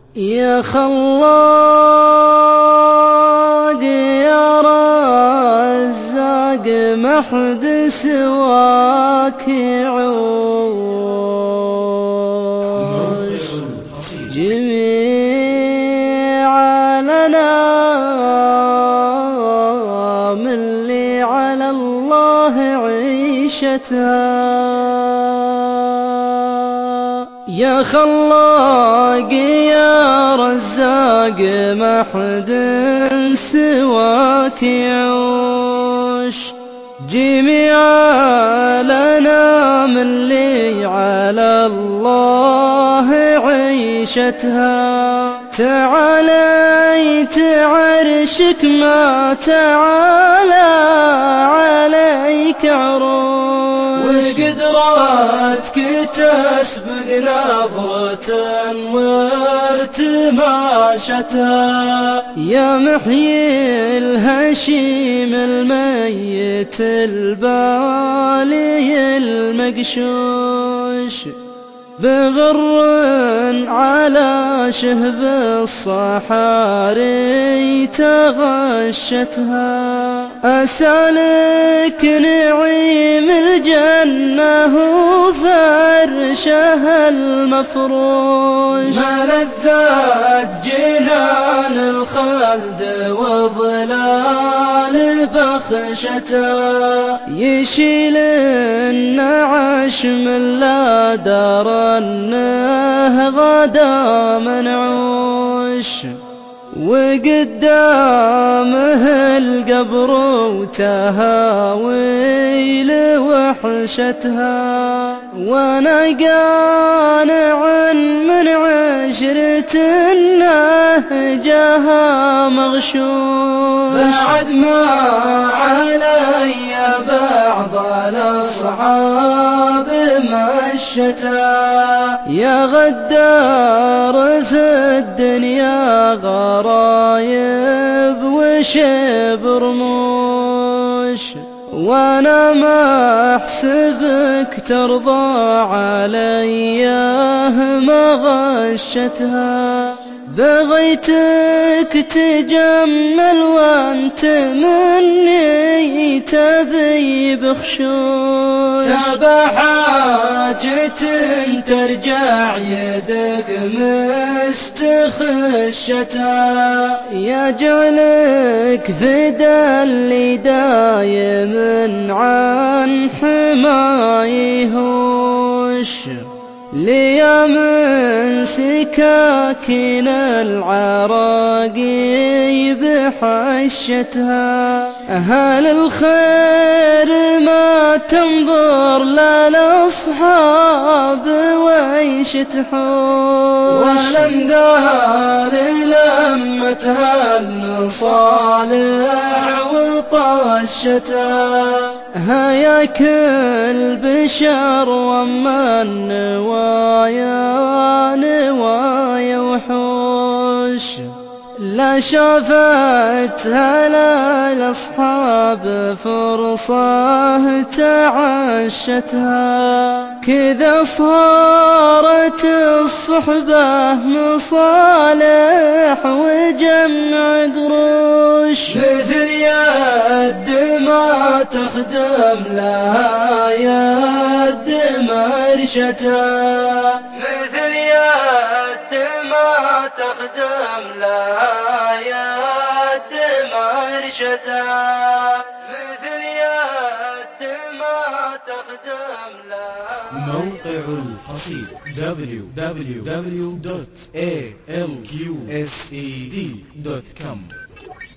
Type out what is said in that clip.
يا خلاق يا رزاق ما حد سواك يعوش جميع لنا من اللي على الله عيشتها. يا خلاق يا رزاق ما حد سواك يعوش جميع لنا من اللي على الله عيشتها. تعالي تعرشك ما تعالى عليك عروش وقدراتك تسبق نظرة وارتماشتها. يا محيي الهشيم الميت البالي المقشوش بغر على شهب الصحاري تغشتها. أسألك نعيم الجنة وفرشها المفروش ما لذات جنان الخلد وظلال بخشتها. يشيل النعش من لا درنه غدا منعوش وقدامه القبر وتهاويل وحشتها. وانا قانع من عشرة النهجها مغشوش بعد ما علي بعض الأصحاب مشتا. يا غدار في الدنيا غرايب وشبر موش وانا ما احسبك ترضى علي ما غشتها. بغيتك تجمل وانت مني تبي بخشوش تبى حاجة ترجع يدك مستخشتها. يجعلك فدا اللي دايم عن حمايهوش ليا من سكاكين العراقي بحشتها. أهل الخير ما تنظر للأصحاب ويش تحوش والأمدار لمتها الصالح وطشتها. هيا كل بشر وما نوايا وحوش لا شافتها للأصحاب فرصة تعشتها. كذا صارت الصحبة مصالح وجمع قروش مثل يد ما تخدم لها يد مرشتها. مثل يد ما تخدم لها يد مرشتها. مثل يد ما تخدم لها. موقع القصيد www.alqsed.com